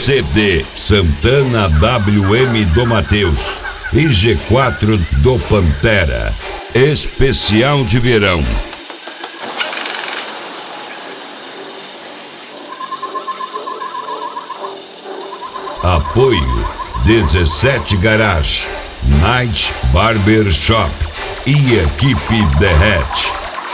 CD Santana WM do Matheus e G4 do Pantera. Especial de verão. Apoio 17 Garage, Night Barber Shop e equipe The Hatch.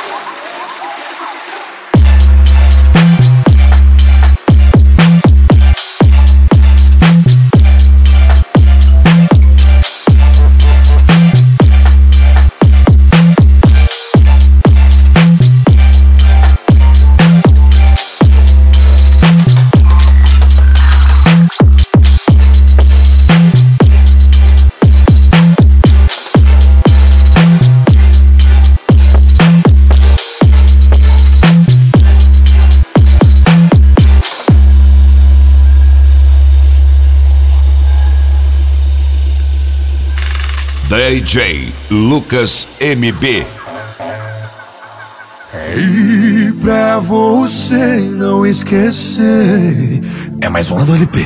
DJ Lucas MB. E pra você não esquecer, é mais uma do LP.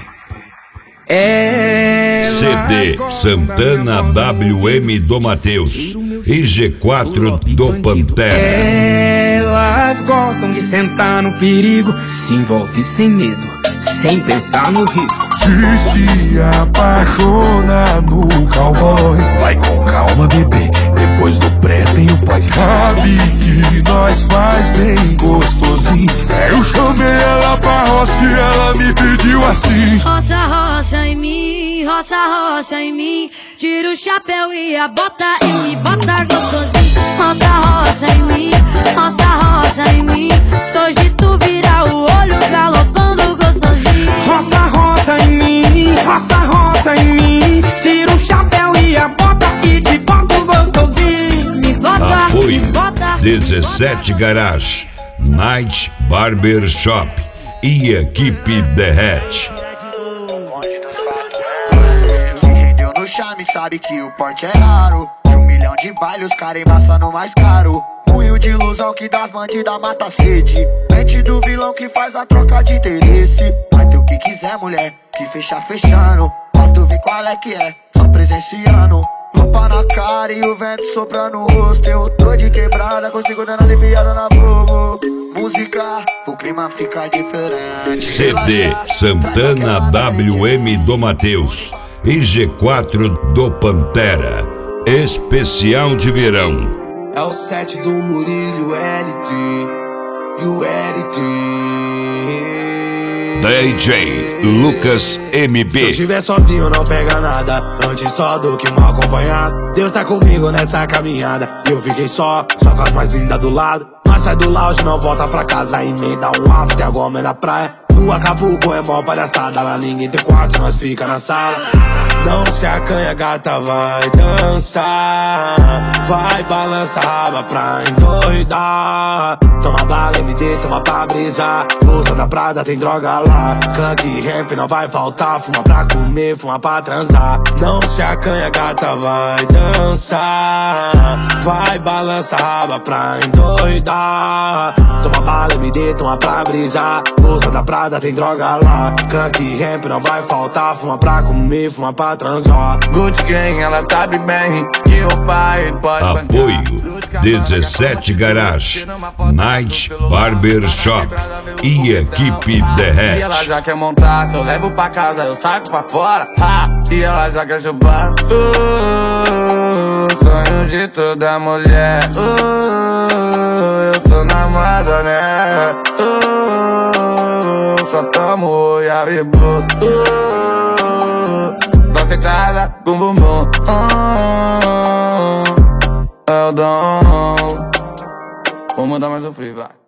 CD Santana WM do Matheus e G4 do Pantera. Elas gostam de sentar no perigo, se envolve sem medo, sem pensar no risco. E se apaixona no cowboy, vai com calma, bebê, depois do pré tem o pós. Sabe que nós faz bem gostosinho. Eu chamei ela pra roça e ela me pediu assim: roça, roça em mim, roça, roça em mim. Tira o chapéu e a bota e me bota gostosinho. Roça, roça em mim, roça, roça em mim. Hoje tu vira o olho galopando gostosinho. Roça, roça em mim, roça, roça em mim. Tira o chapéu e a bota e te boto gostosinho. Me bota, Apoio me bota. 17 Garage, Night Barber Shop e equipe The Hatch. Se rendeu no charme, sabe que o porte é raro. De 1 milhão de baile, os cara embaçando mais caro. Punho de ilusão que das bandidas mata a sede. Mente do vilão que faz a troca de interesse. Vai ter o que quiser, mulher, que fechar fechando. Pra tu ver qual é que é, só presenciando. Roupa na cara e o vento soprando no rosto. Eu tô de quebrada, consigo dando aliviada na boca. Música, o clima fica diferente. CD Santana WM do Matheus e G4 do Pantera. Especial de verão. É o set do Murilo LT e o LT. DJ Lucas MB. Se eu estiver sozinho não pega nada, antes só do que mal acompanhado. Deus tá comigo nessa caminhada e eu fiquei só com as mais lindas do lado. Nós sai do lounge, não volta pra casa, emenda um after, agora é na praia. No Acapulco é mó palhaçada, lá ninguém tem quarto, nós fica na sala. Não se acanha, gata, vai dançar. Vai balançar a raba pra endoidar. Toma bala, MD, toma pra brisar. Bolsa da Prada, tem droga lá. Clank e ramp não vai faltar. Fuma pra comer, fuma pra transar. Não se acanha, gata, vai dançar. Vai balançar a raba pra endoidar. Toma bala, MD, toma pra brisar. Bolsa da Prada, tem droga lá. Clank e ramp não vai faltar. Fuma pra comer, fuma pra transar. Gucci Gang, ela sabe bem que o pai pode Apoio 17 Garage, Night Barber Shop e equipe The E ela Hatch. já quer montar, se eu levo pra casa eu saco pra fora. E ela já quer chupar. Sonho de toda mulher. Eu tô na moda, né? Só tomo e avibo. Dá secada, bum bum bum. É o dom. Vou mandar mais um free, vai.